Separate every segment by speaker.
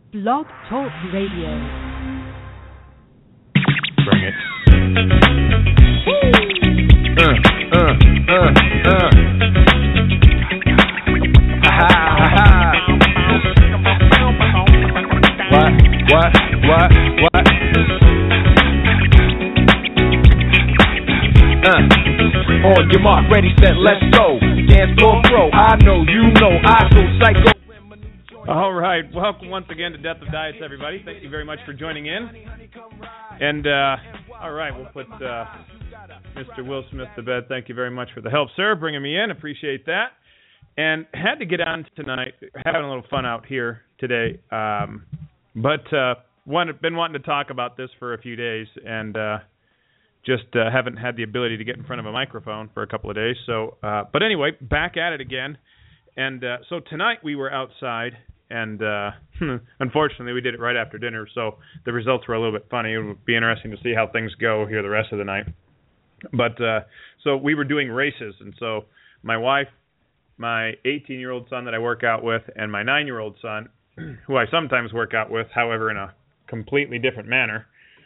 Speaker 1: Blog Talk Radio.
Speaker 2: Bring it. What? On your mark, ready, set, let's go. Dance floor pro, I know, you know, I go psycho. All right, welcome once again to Death of Diets, everybody. Thank you very much for joining in. And, all right, we'll put Mr. Will Smith to bed. Thank you very much for the help, sir, bringing me in. Appreciate that. And had to get on tonight, having a little fun out here today. But been wanting to talk about this for a few days, and just haven't had the ability to get in front of a microphone for a couple of days. So, but anyway, back at it again. And so tonight we were outside, and unfortunately we did it right after dinner, so the results were a little bit funny. It would be interesting to see how things go here the rest of the night. But so we were doing races, and so my wife, my 18-year-old son that I work out with, and my 9-year-old son, who I sometimes work out with, however, in a completely different manner,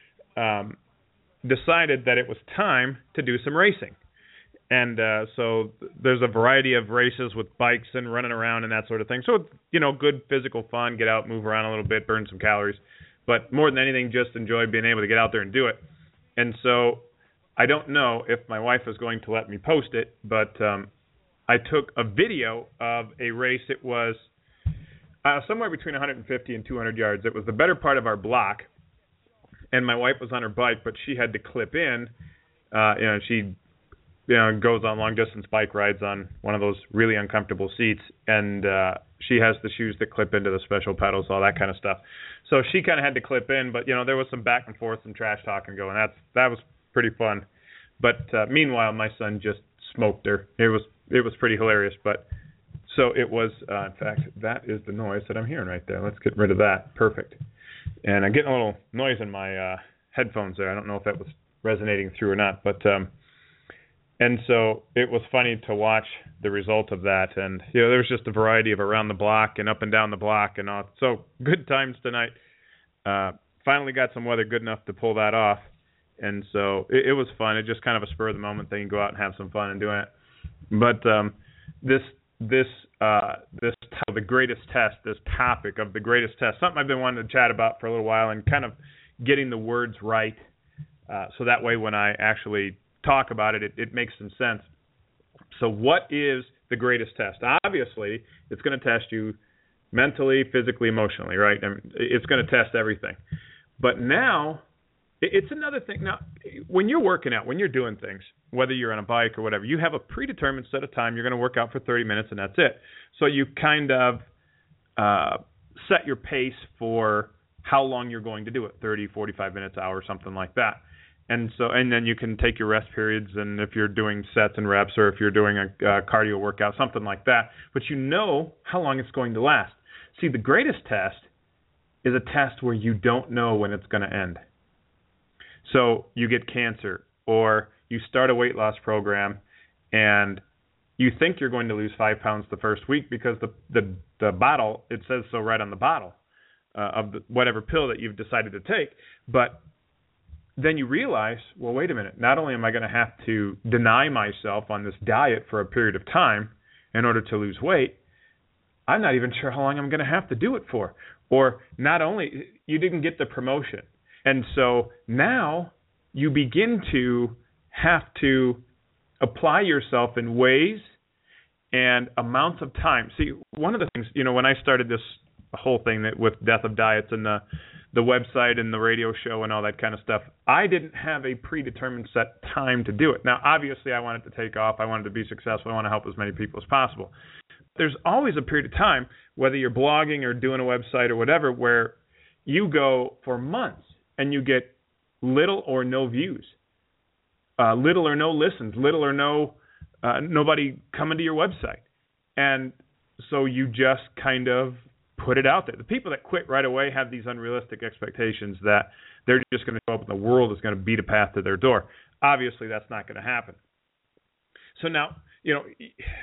Speaker 2: decided that it was time to do some racing. And so there's a variety of races with bikes and running around and that sort of thing. So, you know, good physical fun, get out, move around a little bit, burn some calories. But more than anything, just enjoy being able to get out there and do it. And so I don't know if my wife is going to let me post it, but I took a video of a race. It was somewhere between 150 and 200 yards. It was the better part of our block, and my wife was on her bike, but she had to clip in. She goes on long-distance bike rides on one of those really uncomfortable seats, and she has the shoes that clip into the special pedals, all that kind of stuff. So she kind of had to clip in, but, you know, there was some back and forth, some trash talking going. That was pretty fun. But meanwhile, my son just smoked her. It was pretty hilarious, but so it was, in fact, that is the noise that I'm hearing right there. Let's get rid of that. Perfect. And I'm getting a little noise in my headphones there. I don't know if that was resonating through or not, but and so it was funny to watch the result of that. And, you know, there was just a variety of around the block and up and down the block and all. So good times tonight. Finally got some weather good enough to pull that off. And so it was fun. It just kind of a spur of the moment thing. Go out and have some fun and doing it. But the greatest test, this topic of the greatest test, something I've been wanting to chat about for a little while, and kind of getting the words right, so that way when I actually talk about it, it makes some sense. So what is the greatest test? Obviously, it's going to test you mentally, physically, emotionally, right? I mean, it's going to test everything. But now, it's another thing. Now, when you're working out, when you're doing things, whether you're on a bike or whatever, you have a predetermined set of time. You're going to work out for 30 minutes, and that's it. So you kind of set your pace for how long you're going to do it, 30, 45 minutes, hour, something like that. And then you can take your rest periods, and if you're doing sets and reps, or if you're doing a cardio workout, something like that. But you know how long it's going to last. See, the greatest test is a test where you don't know when it's going to end. So you get cancer, or you start a weight loss program, and you think you're going to lose 5 pounds the first week because the bottle, it says so right on the bottle of whatever pill that you've decided to take. But then you realize, well, wait a minute, not only am I going to have to deny myself on this diet for a period of time in order to lose weight, I'm not even sure how long I'm going to have to do it for. Or not only, you didn't get the promotion. And so now you begin to have to apply yourself in ways and amounts of time. See, one of the things, you know, when I started this whole thing with Death of Diets and the website and the radio show and all that kind of stuff, I didn't have a predetermined set time to do it. Now, obviously, I wanted to take off. I wanted to be successful. I want to help as many people as possible. There's always a period of time, whether you're blogging or doing a website or whatever, where you go for months and you get little or no views, little or no listens, little or no nobody coming to your website. And so you just kind of put it out there. The people that quit right away have these unrealistic expectations that they're just going to show up and the world is going to beat a path to their door. Obviously, that's not going to happen. So now, you know,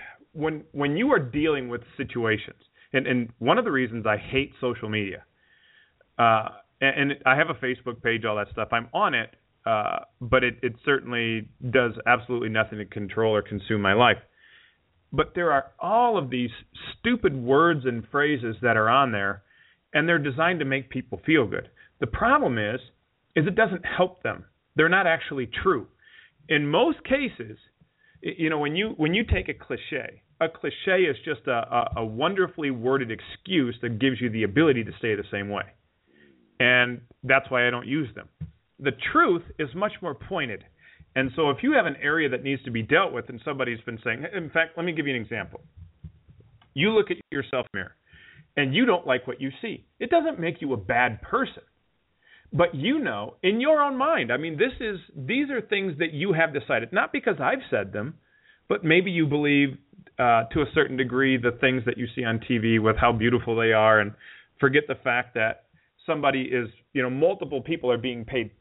Speaker 2: when you are dealing with situations, and one of the reasons I hate social media And I have a Facebook page, all that stuff. I'm on it, but it certainly does absolutely nothing to control or consume my life. But there are all of these stupid words and phrases that are on there, and they're designed to make people feel good. The problem is it doesn't help them. They're not actually true. In most cases, when you take a cliche is just a wonderfully worded excuse that gives you the ability to stay the same way. And that's why I don't use them. The truth is much more pointed. And so if you have an area that needs to be dealt with and somebody's been saying, in fact, let me give you an example. You look at yourself in the mirror and you don't like what you see. It doesn't make you a bad person. But in your own mind, these are things that you have decided, not because I've said them, but maybe you believe to a certain degree the things that you see on TV with how beautiful they are, and forget the fact that somebody is, multiple people are being paid,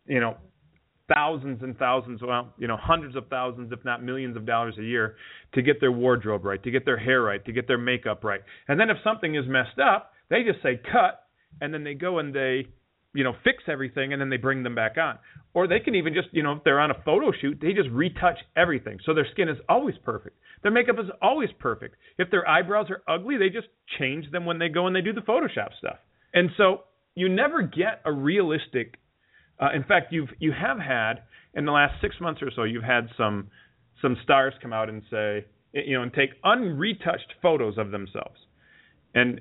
Speaker 2: thousands and thousands, hundreds of thousands, if not millions of dollars a year to get their wardrobe right, to get their hair right, to get their makeup right. And then if something is messed up, they just say cut, and then they go and they fix everything, and then they bring them back on. Or they can even just, if they're on a photo shoot, they just retouch everything. So their skin is always perfect. Their makeup is always perfect. If their eyebrows are ugly, they just change them when they go and they do the Photoshop stuff. And so you never get a realistic, in fact, you have had, in the last 6 months or so, you've had some stars come out and say, and take unretouched photos of themselves. And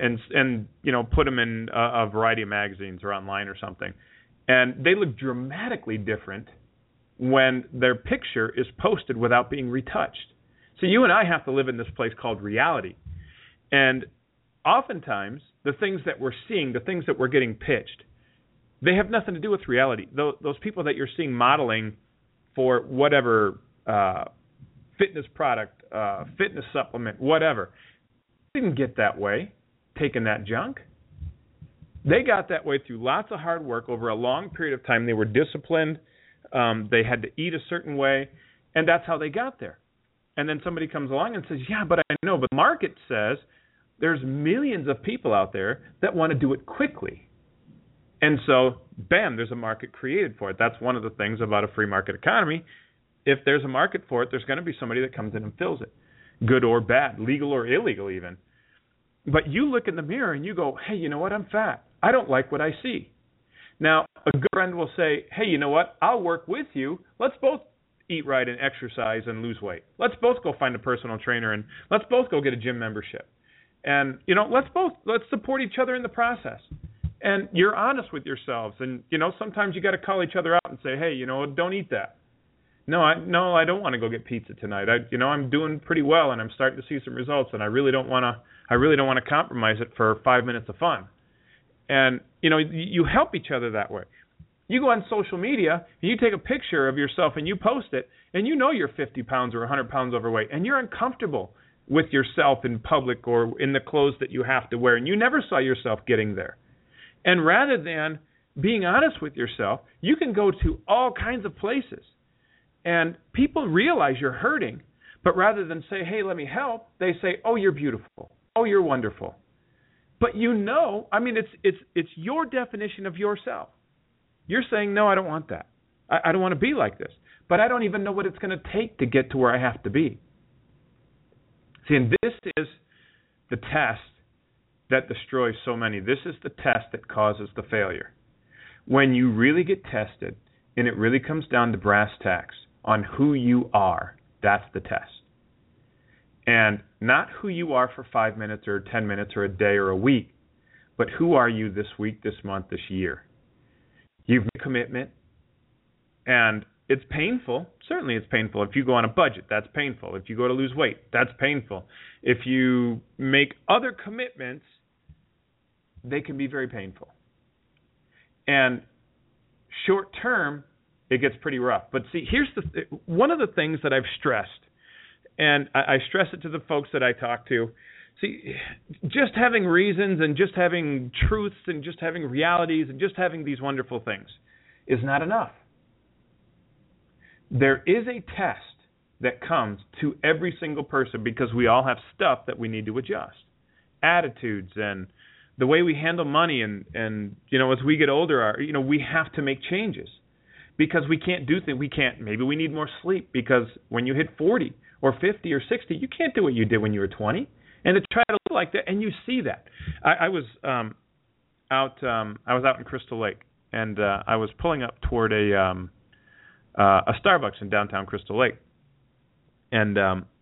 Speaker 2: put them in a variety of magazines or online or something. And they look dramatically different when their picture is posted without being retouched. So you and I have to live in this place called reality. And oftentimes, the things that we're seeing, the things that we're getting pitched, they have nothing to do with reality. Those people that you're seeing modeling for whatever fitness product, fitness supplement, whatever, didn't get that way. Taking that junk. They got that way through lots of hard work over a long period of time. They were disciplined. They had to eat a certain way, and that's how they got there. And then somebody comes along and says, yeah, but I know, but the market says there's millions of people out there that want to do it quickly. And so, bam, there's a market created for it. That's one of the things about a free market economy. If there's a market for it, there's going to be somebody that comes in and fills it, good or bad, legal or illegal even. But you look in the mirror and you go, hey, you know what? I'm fat. I don't like what I see. Now, a good friend will say, hey, you know what? I'll work with you. Let's both eat right and exercise and lose weight. Let's both go find a personal trainer, and let's both go get a gym membership. And, let's support each other in the process. And you're honest with yourselves. And, sometimes you got to call each other out and say, hey, don't eat that. No, I don't want to go get pizza tonight. I'm doing pretty well, and I'm starting to see some results, and I really don't want to compromise it for 5 minutes of fun. And you help each other that way. You go on social media and you take a picture of yourself and you post it, and you're 50 pounds or 100 pounds overweight, and you're uncomfortable with yourself in public or in the clothes that you have to wear, and you never saw yourself getting there. And rather than being honest with yourself, you can go to all kinds of places. And people realize you're hurting, but rather than say, hey, let me help, they say, oh, you're beautiful. Oh, you're wonderful. But it's your definition of yourself. You're saying, no, I don't want that. I don't want to be like this. But I don't even know what it's going to take to get to where I have to be. See, and this is the test that destroys so many. This is the test that causes the failure. When you really get tested, and it really comes down to brass tacks, on who you are, that's the test. And not who you are for 5 minutes or 10 minutes or a day or a week, but who are you this week, this month, this year? You've made a commitment, and it's painful. Certainly it's painful. If you go on a budget, that's painful. If you go to lose weight, that's painful. If you make other commitments, they can be very painful. And short term, it gets pretty rough. But see, here's one of the things that I've stressed, and I stress it to the folks that I talk to. See, just having reasons and just having truths and just having realities and just having these wonderful things is not enough. There is a test that comes to every single person because we all have stuff that we need to adjust. Attitudes and the way we handle money, and as we get older, we have to make changes because we can't do things. Maybe we need more sleep because when you hit 40 or 50 or 60, you can't do what you did when you were 20. And to try to live like that, and you see that. I was out in Crystal Lake, and I was pulling up toward a Starbucks in downtown Crystal Lake, and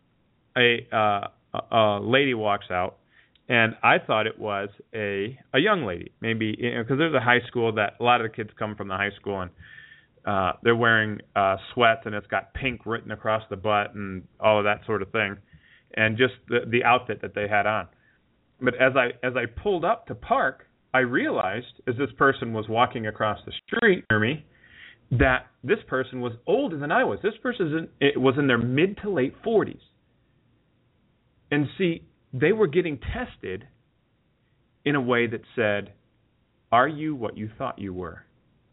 Speaker 2: a lady walks out, and I thought it was a young lady, maybe because there's a high school that a lot of the kids come from the high school, and they're wearing sweats, and it's got pink written across the butt and all of that sort of thing, and just the outfit that they had on. But as I pulled up to park, I realized as this person was walking across the street near me that this person was older than I was. This person was in their mid to late 40s. And see, they were getting tested in a way that said, are you what you thought you were?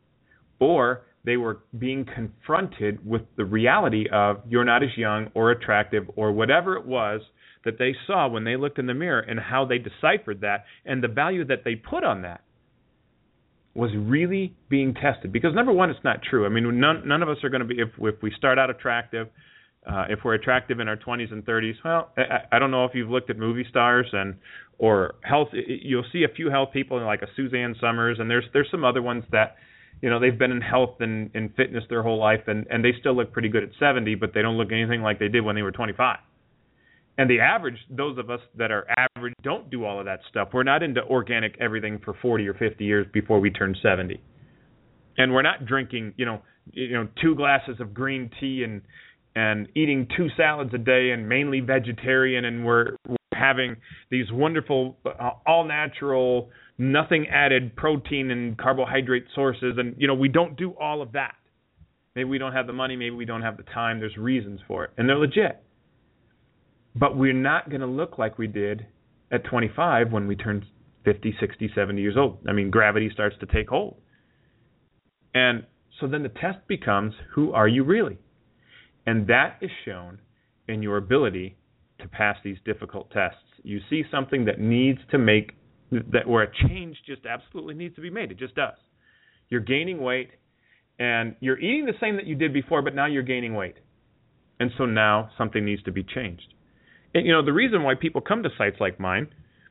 Speaker 2: Or they were being confronted with the reality of you're not as young or attractive or whatever it was that they saw when they looked in the mirror, and how they deciphered that and the value that they put on that was really being tested. Because number one, it's not true. I mean, none of us are going to be, if we start out attractive, if we're attractive in our 20s and 30s, well, I don't know if you've looked at movie stars or health. You'll see a few health people like a Suzanne Summers, and there's some other ones that, they've been in health and fitness their whole life, and they still look pretty good at 70, but they don't look anything like they did when they were 25. And the average, those of us that are average, don't do all of that stuff. We're not into organic everything for 40 or 50 years before we turn 70. And we're not drinking, 2 glasses of green tea and eating 2 salads a day and mainly vegetarian, and we're having these wonderful, all-natural, nothing-added protein and carbohydrate sources. And, we don't do all of that. Maybe we don't have the money. Maybe we don't have the time. There's reasons for it. And they're legit. But we're not going to look like we did at 25 when we turn 50, 60, 70 years old. I mean, gravity starts to take hold. And so then the test becomes, who are you really? And that is shown in your ability to pass these difficult tests. You see something that needs to make, where a change just absolutely needs to be made. It just does. You're gaining weight, and you're eating the same that you did before, but now you're gaining weight. And so now something needs to be changed. And, the reason why people come to sites like mine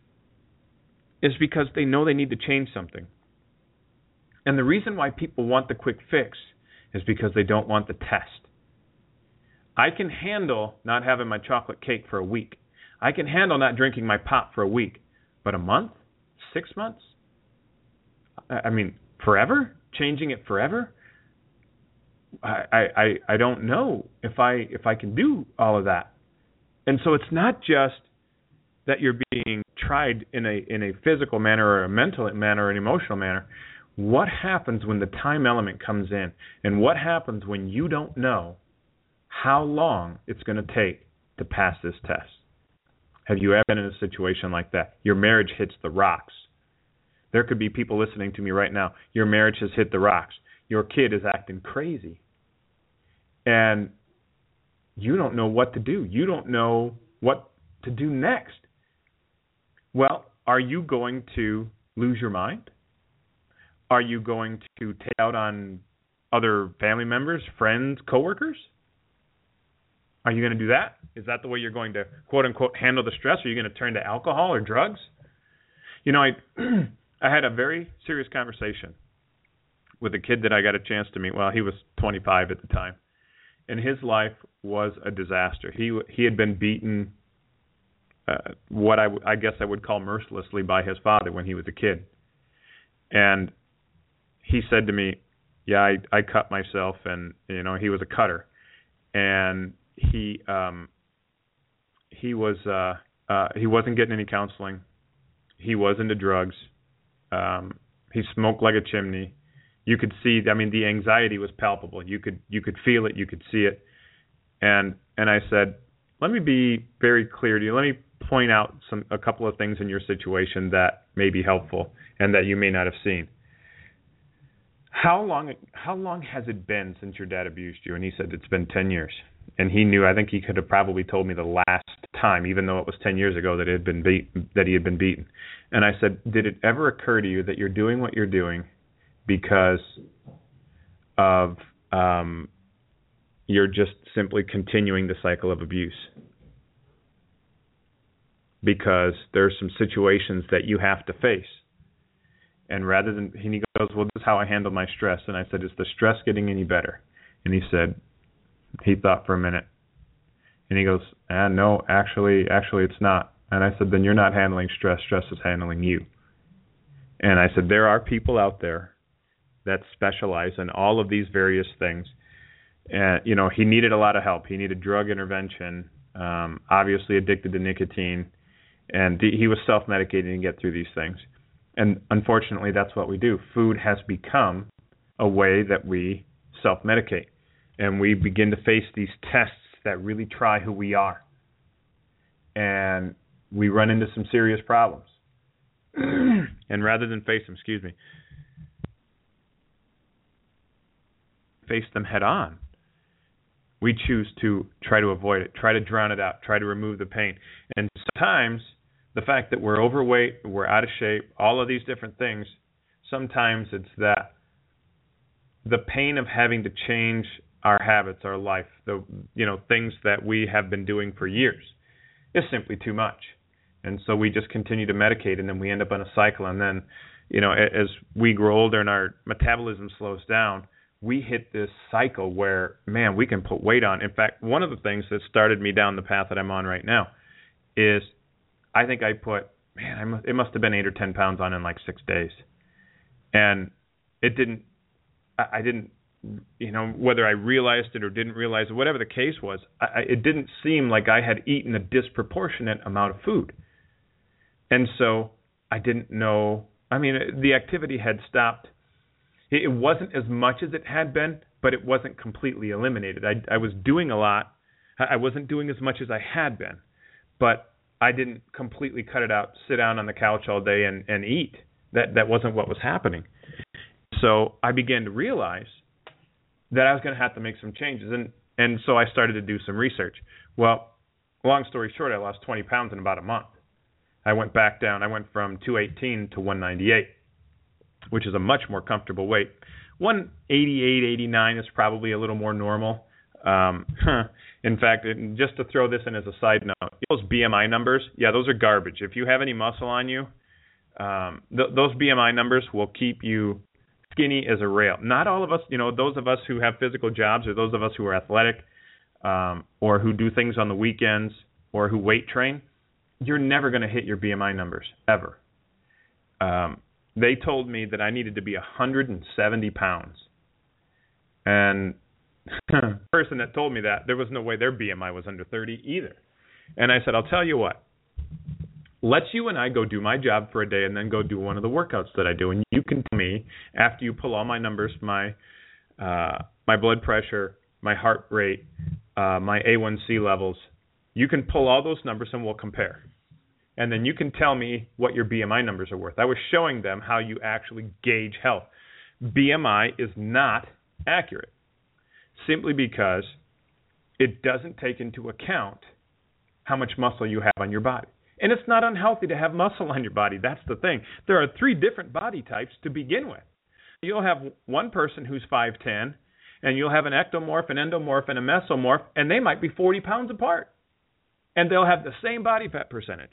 Speaker 2: is because they know they need to change something. And the reason why people want the quick fix is because they don't want the test. I can handle not having my chocolate cake for a week. I can handle not drinking my pop for a week. But a month? 6 months? I mean, forever? Changing it forever? I don't know if I can do all of that. And so it's not just that you're being tried in a physical manner or a mental manner or an emotional manner. What happens when the time element comes in? And what happens when you don't know how long it's going to take to pass this test? Have you ever been in a situation like that? Your marriage hits the rocks. There could be people listening to me right now. Your marriage has hit the rocks. Your kid is acting crazy. And you don't know what to do. You don't know what to do next. Well, are you going to lose your mind? Are you going to take out on other family members, friends, coworkers? Are you going to do that? Is that the way you're going to, quote unquote, handle the stress? Are you going to turn to alcohol or drugs? I had a very serious conversation with a kid that I got a chance to meet. Well, he was 25 at the time. And his life was a disaster. He had been beaten, what I guess I would call mercilessly, by his father when he was a kid. And he said to me, yeah, I cut myself, and he was a cutter. And he wasn't getting any counseling. He was into drugs. He smoked like a chimney. You could see, the anxiety was palpable. You could feel it, you could see it. And I said, let me be very clear to you. Let me point out a couple of things in your situation that may be helpful and that you may not have seen. how long has it been since your dad abused you? And he said, it's been 10 years. And he knew, I think he could have probably told me the last time, even though it was 10 years ago, that he had been beaten. And I said, did it ever occur to you that you're doing what you're doing because of you're just simply continuing the cycle of abuse? Because there's some situations that you have to face. And rather than, and he goes, well, this is how I handle my stress. And I said, is the stress getting any better? And he said, he thought for a minute. And he goes, no, actually it's not. And I said, then you're not handling stress. Stress is handling you. And I said, there are people out there that specialize in all of these various things. And, he needed a lot of help. He needed drug intervention, obviously addicted to nicotine. And he was self-medicating to get through these things. And unfortunately, that's what we do. Food has become a way that we self-medicate. And we begin to face these tests that really try who we are. And we run into some serious problems. And rather than face them, face them head on, we choose to try to avoid it, try to drown it out, try to remove the pain. And sometimes the fact that we're overweight, we're out of shape, all of these different things, sometimes it's that the pain of having to change our habits, our life, the things that we have been doing for years is simply too much. And so we just continue to medicate, and then we end up on a cycle. And then, as we grow older and our metabolism slows down, we hit this cycle where, man, we can put weight on. In fact, one of the things that started me down the path that I'm on right now is I think I put, it must have been 8 or 10 pounds on in like 6 days. And I didn't, whether I realized it or didn't realize it, whatever the case was, it didn't seem like I had eaten a disproportionate amount of food. And so I didn't know, the activity had stopped. It wasn't as much as it had been, but it wasn't completely eliminated. I was doing a lot. I wasn't doing as much as I had been, but I didn't completely cut it out, sit down on the couch all day and eat. That wasn't what was happening. So I began to realize that I was going to have to make some changes. And so I started to do some research. Well, long story short, I lost 20 pounds in about a month. I went back down. I went from 218 to 198, which is a much more comfortable weight. 188, 89 is probably a little more normal. In fact, just to throw this in as a side note, those BMI numbers, those are garbage. If you have any muscle on you, those BMI numbers will keep you skinny as a rail. Not all of us, those of us who have physical jobs or those of us who are athletic or who do things on the weekends or who weight train, you're never going to hit your BMI numbers, ever. They told me that I needed to be 170 pounds. And the person that told me that, there was no way their BMI was under 30 either. And I said, I'll tell you what. Let's you and I go do my job for a day and then go do one of the workouts that I do. And you can tell me, after you pull all my numbers, my blood pressure, my heart rate, my A1C levels, you can pull all those numbers and we'll compare. And then you can tell me what your BMI numbers are worth. I was showing them how you actually gauge health. BMI is not accurate simply because it doesn't take into account how much muscle you have on your body. And it's not unhealthy to have muscle on your body. That's the thing. There are 3 different body types to begin with. You'll have one person who's 5'10", and you'll have an ectomorph, an endomorph, and a mesomorph, and they might be 40 pounds apart. And they'll have the same body fat percentage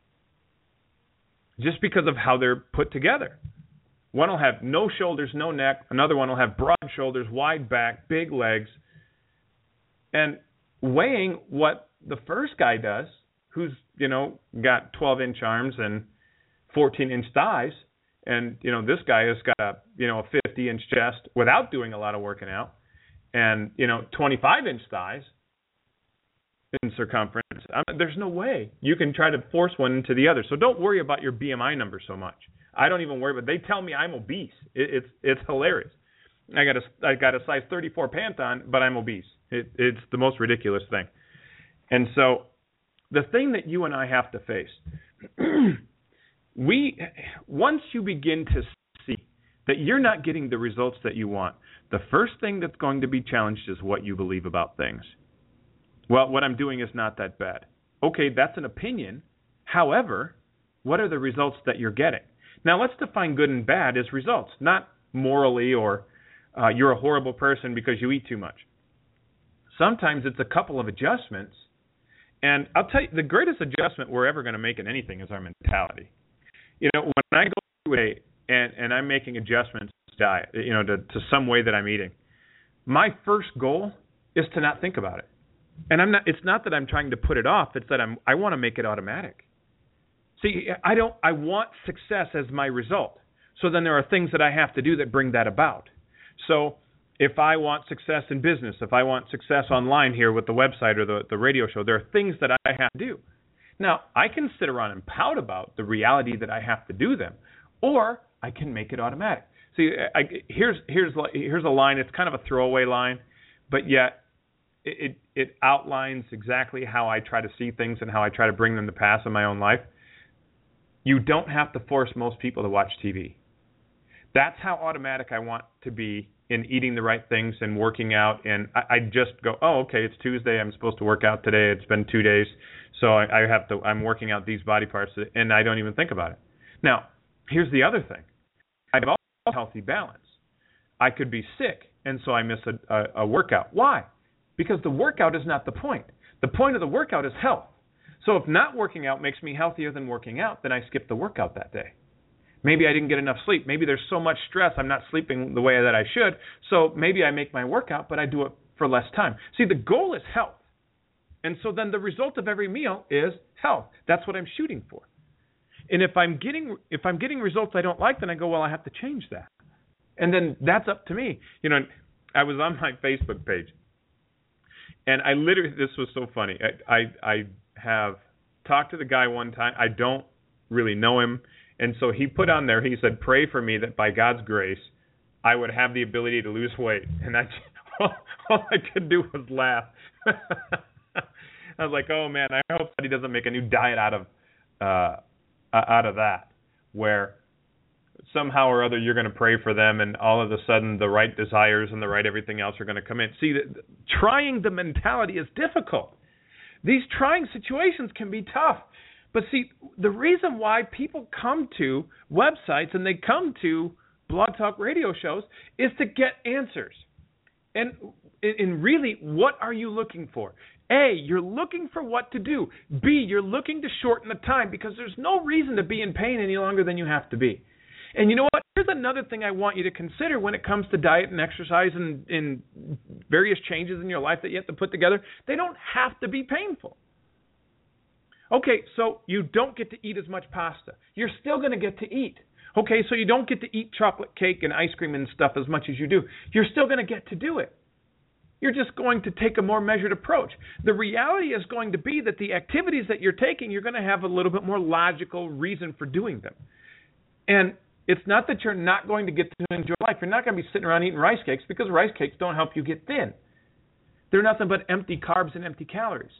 Speaker 2: just because of how they're put together. One will have no shoulders, no neck. Another one will have broad shoulders, wide back, big legs. And weighing what the first guy does, who's, got 12-inch arms and 14-inch thighs, and, this guy has got a 50-inch chest without doing a lot of working out, and, 25-inch thighs in circumference. There's no way you can try to force one into the other. So don't worry about your BMI number so much. I don't even worry, but they tell me I'm obese. It's hilarious. I got a size 34 pant on, but I'm obese. It's the most ridiculous thing. And so the thing that you and I have to face, once you begin to see that you're not getting the results that you want, the first thing that's going to be challenged is what you believe about things. Well, what I'm doing is not that bad. Okay, that's an opinion. However, what are the results that you're getting? Now, let's define good and bad as results, not morally or you're a horrible person because you eat too much. Sometimes it's a couple of adjustments. And I'll tell you, the greatest adjustment we're ever going to make in anything is our mentality. You know, when I go through and I'm making adjustments to diet, you know, to some way that I'm eating, my first goal is to not think about it. And it's not that I'm trying to put it off, it's that I want to make it automatic. See, I want success as my result. So then there are things that I have to do that bring that about. So if I want success in business, if I want success online here with the website or the radio show, there are things that I have to do. Now, I can sit around and pout about the reality that I have to do them, or I can make it automatic. See, here's a line. It's kind of a throwaway line, but yet it outlines exactly how I try to see things and how I try to bring them to pass in my own life. You don't have to force most people to watch TV. That's how automatic I want to be in eating the right things and working out. And I just go, oh, okay, it's Tuesday. I'm supposed to work out today. It's been 2 days. So I'm working out these body parts, and I don't even think about it. Now, here's the other thing. I have a healthy balance. I could be sick, and so I miss a workout. Why? Because the workout is not the point. The point of the workout is health. So if not working out makes me healthier than working out, then I skip the workout that day. Maybe I didn't get enough sleep. Maybe there's so much stress I'm not sleeping the way that I should. So maybe I make my workout, but I do it for less time. See, the goal is health. And so then the result of every meal is health. That's what I'm shooting for. And if I'm getting results I don't like, then I go, well, I have to change that. And then that's up to me. You know, I was on my Facebook page, and I literally, this was so funny. I have talked to the guy one time. I don't really know him. And so he put on there, he said, pray for me that by God's grace, I would have the ability to lose weight. And all I could do was laugh. I was like, oh, man, I hope that he doesn't make a new diet out of that, where somehow or other you're going to pray for them and all of a sudden the right desires and the right everything else are going to come in. See, trying the mentality is difficult. These trying situations can be tough. But see, the reason why people come to websites and they come to Blog Talk radio shows is to get answers. And really, what are you looking for? A, you're looking for what to do. B, you're looking to shorten the time because there's no reason to be in pain any longer than you have to be. And you know what? Here's another thing I want you to consider when it comes to diet and exercise and various changes in your life that you have to put together. They don't have to be painful. Okay, so you don't get to eat as much pasta. You're still going to get to eat. Okay, so you don't get to eat chocolate cake and ice cream and stuff as much as you do. You're still going to get to do it. You're just going to take a more measured approach. The reality is going to be that the activities that you're taking, you're going to have a little bit more logical reason for doing them. And it's not that you're not going to get to enjoy life. You're not going to be sitting around eating rice cakes because rice cakes don't help you get thin. They're nothing but empty carbs and empty calories.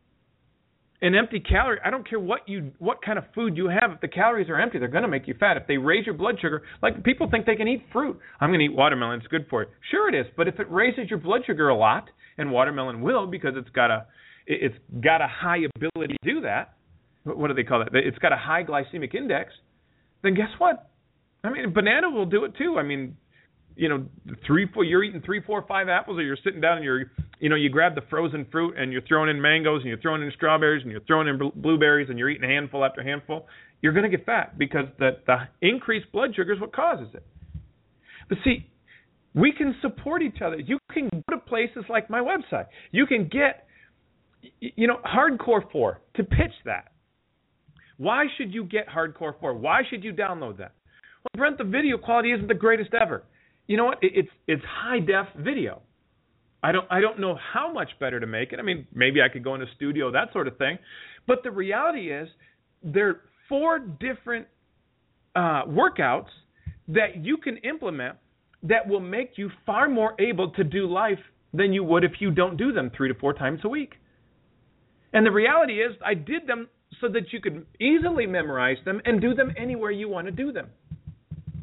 Speaker 2: An empty calorie, I don't care what kind of food you have. If the calories are empty, they're going to make you fat. If they raise your blood sugar, like people think they can eat fruit. I'm going to eat watermelon. It's good for you. Sure it is. But if it raises your blood sugar a lot, and watermelon will because it's got a high ability to do that. What do they call that? It's got a high glycemic index. Then guess what? I mean, banana will do it too. I mean, you know, you're eating 3, 4, 5 apples, or you're sitting down and you grab the frozen fruit and you're throwing in mangoes and you're throwing in strawberries and you're throwing in blueberries and you're eating handful after handful, you're going to get fat because the increased blood sugar is what causes it. But see, we can support each other. You can go to places like my website. You can get, Hardcore 4 to pitch that. Why should you get Hardcore 4? Why should you download that? Well, Brent, the video quality isn't the greatest ever. You know what? It's high def video. I don't know how much better to make it. I mean, maybe I could go in a studio, that sort of thing. But the reality is, there are 4 different workouts that you can implement that will make you far more able to do life than you would if you don't do them 3 to 4 times a week. And the reality is, I did them so that you could easily memorize them and do them anywhere you want to do them.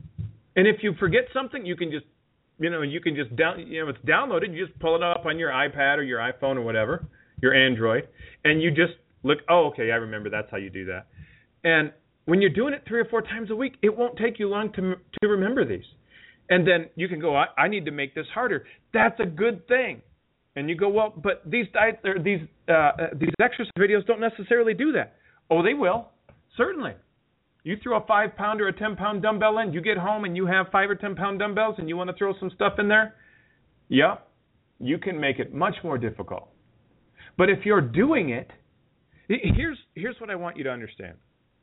Speaker 2: And if you forget something, you can just, it's downloaded. You just pull it up on your iPad or your iPhone or whatever, your Android, and you just look, oh, okay, I remember that's how you do that. And when you're doing it 3 or 4 times a week, it won't take you long to remember these. And then you can go, I need to make this harder. That's a good thing. And you go, well, but these exercise videos don't necessarily do that. Oh, they will. Certainly. You throw a 5-pound or a 10-pound dumbbell in, you get home and you have 5 or 10-pound dumbbells and you want to throw some stuff in there, yeah, you can make it much more difficult. But if you're doing it, here's what I want you to understand.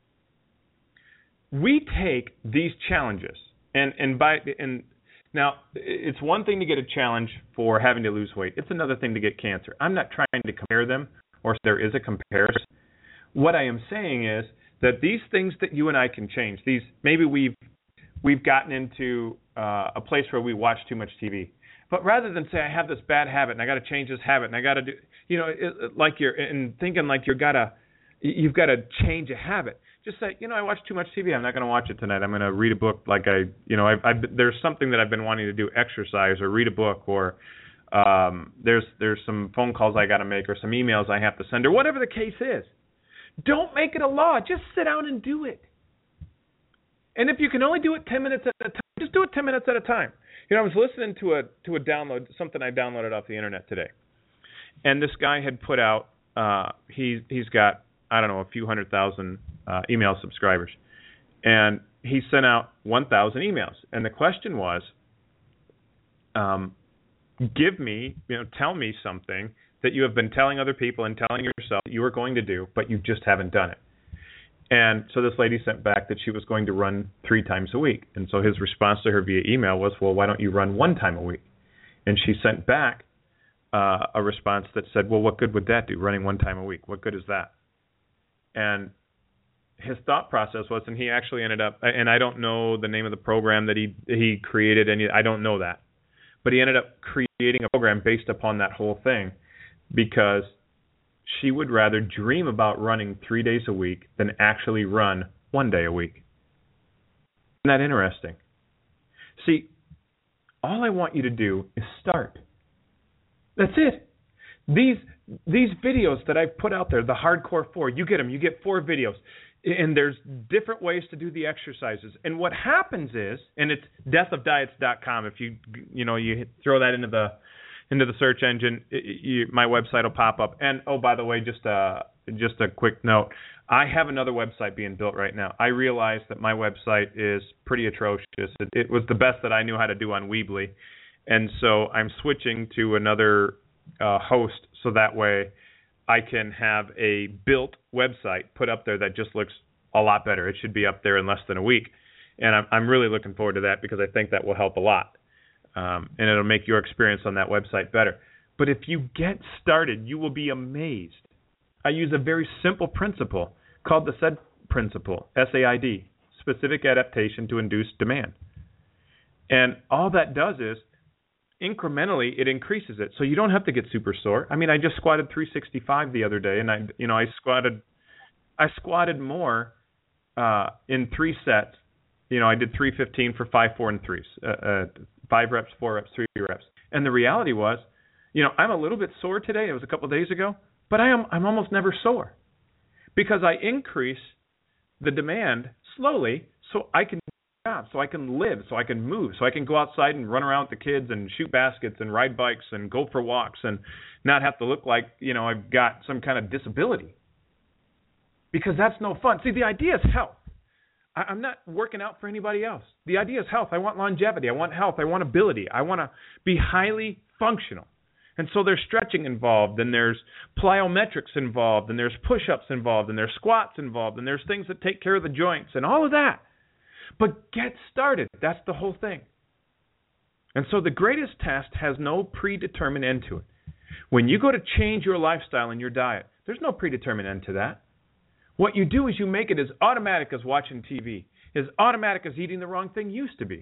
Speaker 2: We take these challenges, and now it's one thing to get a challenge for having to lose weight. It's another thing to get cancer. I'm not trying to compare them, or there is a comparison. What I am saying is that these things that you and I can change, these maybe we've gotten into a place where we watch too much TV. But rather than say I have this bad habit and I got to change this habit and I got to do, like you're and thinking like you've got to change a habit. Just say, I watch too much TV. I'm not going to watch it tonight. I'm going to read a book. Like there's something that I've been wanting to do, exercise or read a book, or there's some phone calls I got to make or some emails I have to send or whatever the case is. Don't make it a law. Just sit down and do it. And if you can only do it 10 minutes at a time, just do it 10 minutes at a time. I was listening to a download, something I downloaded off the internet today. And this guy had put out, he's got, I don't know, a few 100,000 email subscribers. And he sent out 1,000 emails. And the question was, tell me something that you have been telling other people and telling yourself that you were going to do, but you just haven't done it. And so this lady sent back that she was going to run 3 times a week. And so his response to her via email was, well, why don't you run 1 time a week? And she sent back a response that said, well, what good would that do, running 1 time a week? What good is that? And his thought process was, and he actually ended up, and I don't know the name of the program that he created, and I don't know that. But he ended up creating a program based upon that whole thing, because she would rather dream about running 3 days a week than actually run 1 day a week. Isn't that interesting? See, all I want you to do is start. That's it. These videos that I've put out there, the Hardcore 4, you get them. You get 4 videos. And there's different ways to do the exercises. And what happens is, and it's deathofdiets.com. If you throw that into the search engine, my website will pop up. And by the way, just a quick note, I have another website being built right now. I realized that my website is pretty atrocious. It was the best that I knew how to do on Weebly, and so I'm switching to another host so that way I can have a built website put up there that just looks a lot better. It should be up there in less than a week, and I'm really looking forward to that because I think that will help a lot. And it'll make your experience on that website better. But if you get started, you will be amazed. I use a very simple principle called the SAID principle, SAID, specific adaptation to induced demand. And all that does is, incrementally, it increases it. So you don't have to get super sore. I mean, I just squatted 365 the other day, and I squatted more in 3 sets. I did 315 for 5, 4, and 3s. 5 reps, 4 reps, 3 reps. And the reality was, I'm a little bit sore today. It was a couple of days ago, but I'm almost never sore because I increase the demand slowly so I can job, so I can live, so I can move, so I can go outside and run around with the kids and shoot baskets and ride bikes and go for walks and not have to look like, I've got some kind of disability. Because that's no fun. See, the idea is health. I'm not working out for anybody else. The idea is health. I want longevity. I want health. I want ability. I want to be highly functional. And so there's stretching involved, and there's plyometrics involved, and there's push-ups involved, and there's squats involved, and there's things that take care of the joints and all of that. But get started. That's the whole thing. And so the greatest test has no predetermined end to it. When you go to change your lifestyle and your diet, there's no predetermined end to that. What you do is you make it as automatic as watching TV, as automatic as eating the wrong thing used to be.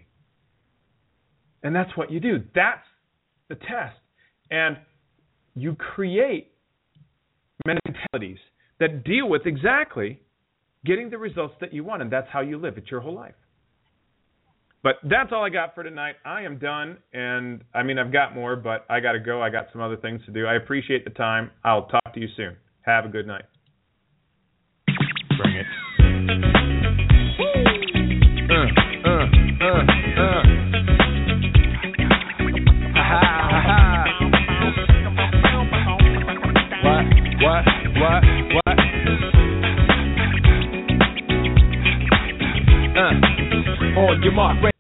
Speaker 2: And that's what you do. That's the test. And you create mentalities that deal with exactly getting the results that you want, and that's how you live. It's your whole life. But that's all I got for tonight. I am done, and I mean, I've got more, but I got to go. I got some other things to do. I appreciate the time. I'll talk to you soon. Have a good night. Bring it.
Speaker 3: On your mark,